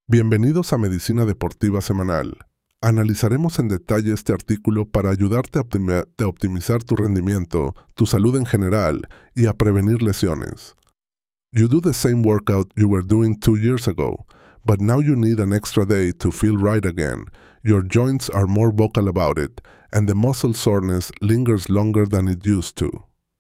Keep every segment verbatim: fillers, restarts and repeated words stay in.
Bienvenidos a Medicina Deportiva Semanal. Analizaremos en detalle este artículo para ayudarte a optimi- a optimizar tu rendimiento, tu salud en general y a prevenir lesiones. You do the same workout you were doing two years ago, but now you need an extra day to feel right again. Your joints are more vocal about it, and the muscle soreness lingers longer than it used to.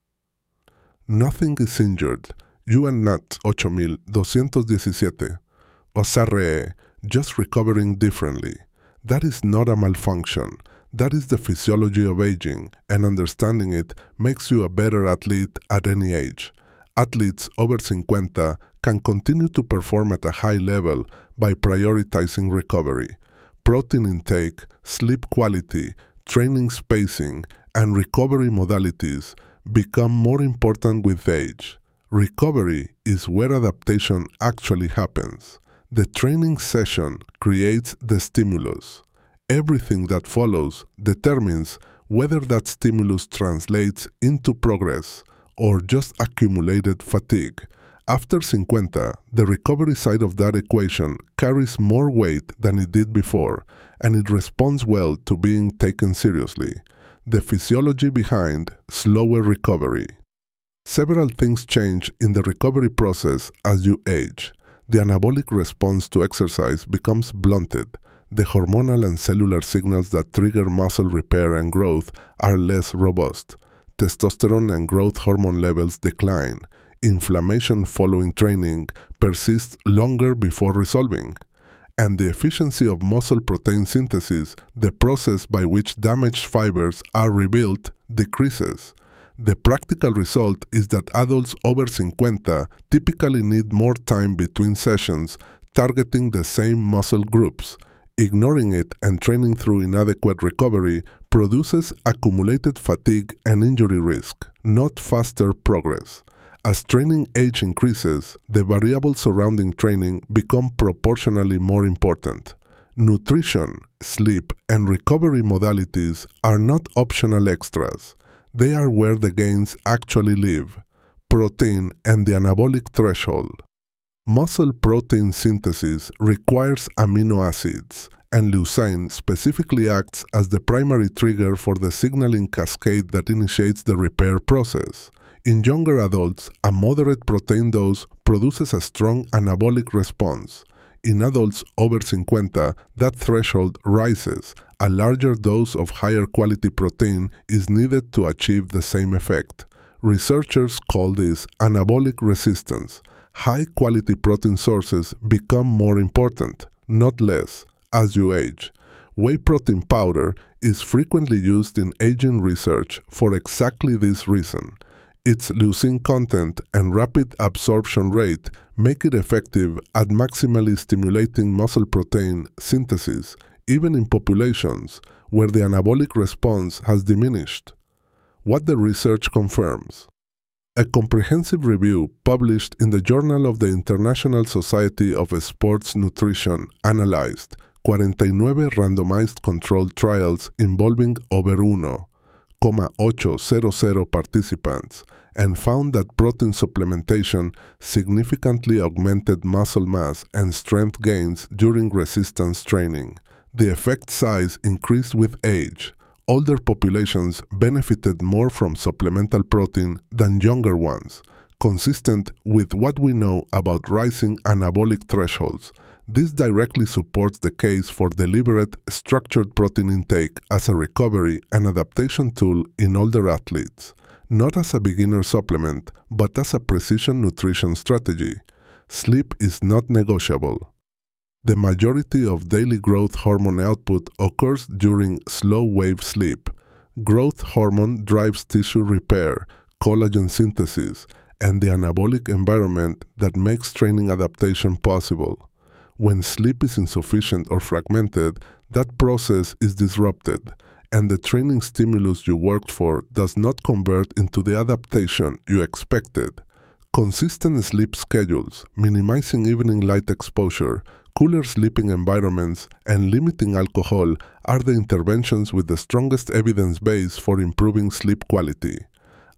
Nothing is injured. You and Nat ocho mil doscientos diecisiete. O S R E, just recovering differently. That is not a malfunction. That is the physiology of aging, and understanding it makes you a better athlete at any age. Athletes over fifty can continue to perform at a high level by prioritizing recovery. Protein intake, sleep quality, training spacing, and recovery modalities become more important with age. Recovery is where adaptation actually happens. The training session creates the stimulus. Everything that follows determines whether that stimulus translates into progress or just accumulated fatigue. After fifty, the recovery side of that equation carries more weight than it did before, and it responds well to being taken seriously. The physiology behind slower recovery. Several things change in the recovery process as you age. The anabolic response to exercise becomes blunted. The hormonal and cellular signals that trigger muscle repair and growth are less robust. Testosterone and growth hormone levels decline. Inflammation following training persists longer before resolving. And the efficiency of muscle protein synthesis, the process by which damaged fibers are rebuilt, decreases. The practical result is that adults over fifty typically need more time between sessions targeting the same muscle groups. Ignoring it and training through inadequate recovery produces accumulated fatigue and injury risk, not faster progress. As training age increases, the variables surrounding training become proportionally more important. Nutrition, sleep, and recovery modalities are not optional extras. They are where the gains actually live. Protein and the anabolic threshold. Muscle protein synthesis requires amino acids, and leucine specifically acts as the primary trigger for the signaling cascade that initiates the repair process. In younger adults, a moderate protein dose produces a strong anabolic response. In adults over fifty, that threshold rises. A larger dose of higher quality protein is needed to achieve the same effect. Researchers call this anabolic resistance. High quality protein sources become more important, not less, as you age. Whey protein powder is frequently used in aging research for exactly this reason. Its leucine content and rapid absorption rate make it effective at maximally stimulating muscle protein synthesis, even in populations where the anabolic response has diminished. What the research confirms. A comprehensive review published in the Journal of the International Society of Sports Nutrition analyzed forty-nine randomized controlled trials involving over one point eight hundred participants and found that protein supplementation significantly augmented muscle mass and strength gains during resistance training. The effect size increased with age. Older populations benefited more from supplemental protein than younger ones, consistent with what we know about rising anabolic thresholds. This directly supports the case for deliberate, structured protein intake as a recovery and adaptation tool in older athletes, not as a beginner supplement, but as a precision nutrition strategy. Sleep is not negotiable. The majority of daily growth hormone output occurs during slow-wave sleep. Growth hormone drives tissue repair, collagen synthesis, and the anabolic environment that makes training adaptation possible. When sleep is insufficient or fragmented, that process is disrupted, and the training stimulus you worked for does not convert into the adaptation you expected. Consistent sleep schedules, minimizing evening light exposure, cooler sleeping environments, and limiting alcohol are the interventions with the strongest evidence base for improving sleep quality.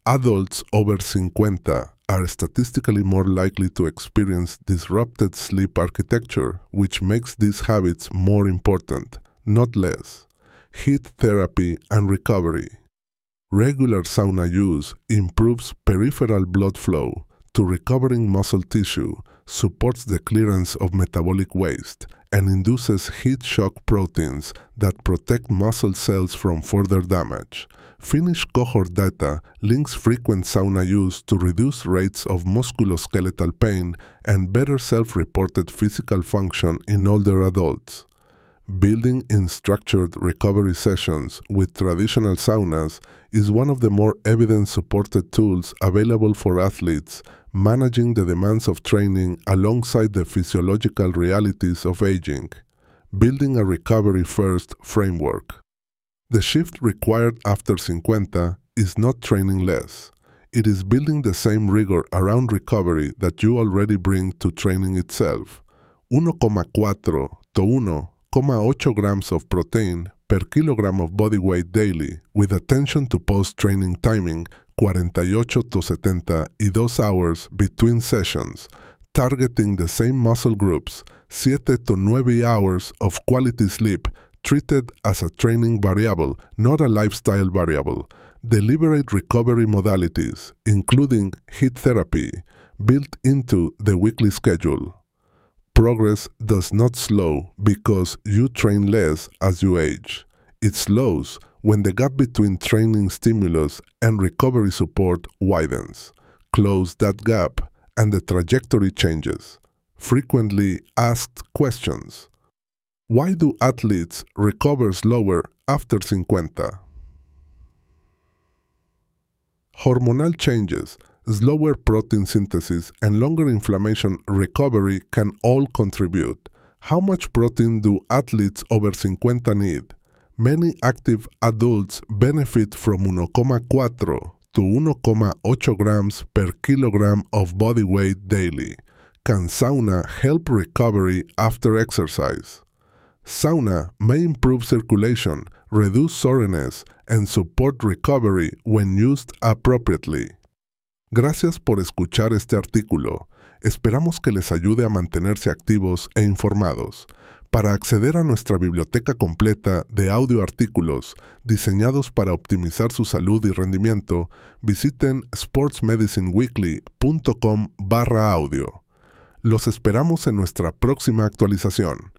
Adults over fifty are statistically more likely to experience disrupted sleep architecture, which makes these habits more important, not less. Heat therapy and recovery. Regular sauna use improves peripheral blood flow to recovering muscle tissue, supports the clearance of metabolic waste, and induces heat shock proteins that protect muscle cells from further damage. Finnish cohort data links frequent sauna use to reduced rates of musculoskeletal pain and better self-reported physical function in older adults. Building in structured recovery sessions with traditional saunas is one of the more evidence-supported tools available for athletes managing the demands of training alongside the physiological realities of aging. Building a recovery-first framework. The shift required after fifty is not training less. It is building the same rigor around recovery that you already bring to training itself. one coma cuatro to one coma ocho grams of protein per kilogram of body weight daily, with attention to post-training timing, forty-ocho to seventy-two hours between sessions, targeting the same muscle groups, siete to nueve hours of quality sleep, treated as a training variable, not a lifestyle variable. Deliberate recovery modalities, including heat therapy, built into the weekly schedule. Progress does not slow because you train less as you age. It slows when the gap between training stimulus and recovery support widens. Close that gap and the trajectory changes. Frequently asked questions. Why do athletes recover slower after fifty? Hormonal changes, slower protein synthesis, and longer inflammation recovery can all contribute. How much protein do athletes over fifty need? Many active adults benefit from one coma cuatro to one coma ocho grams per kilogram of body weight daily. Can sauna help recovery after exercise? Sauna may improve circulation, reduce soreness, and support recovery when used appropriately. Gracias por escuchar este artículo. Esperamos que les ayude a mantenerse activos e informados. Para acceder a nuestra biblioteca completa de audio artículos diseñados para optimizar su salud y rendimiento, visiten sportsmedicineweekly punto com barra audio. Los esperamos en nuestra próxima actualización.